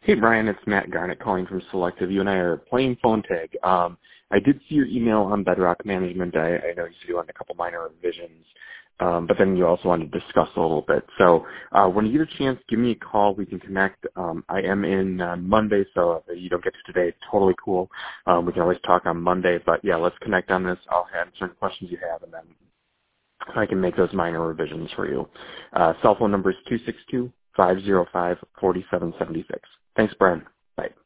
Hey, Brian, it's Matt Garnett calling from Selective. You and I are playing phone tag. I did see your email on Bedrock Management. I know you said you wanted a couple minor revisions, but then you also wanted to discuss a little bit. So when you get a chance, give me a call. We can connect. I am in on Monday, so if you don't get to today, totally cool. We can always talk on Monday. But, yeah, let's connect on this. I'll answer any questions you have, and then I can make those minor revisions for you. Cell phone number is 262-505-4776. Thanks, Brian. Bye.